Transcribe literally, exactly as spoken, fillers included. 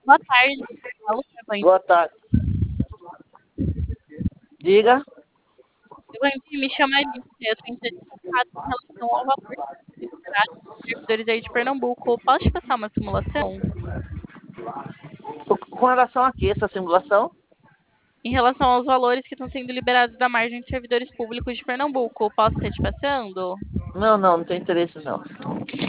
Boa tarde. Fala, Evandro. Boa tarde. Diga. Evandro, me chama Alice. Eu tenho interessado em relação ao valor dos servidores aí de Pernambuco. Posso te passar uma simulação? Com relação a que essa simulação? Em relação aos valores que estão sendo liberados da margem de servidores públicos de Pernambuco. Posso estar te passando? Não, não, não tem interesse não.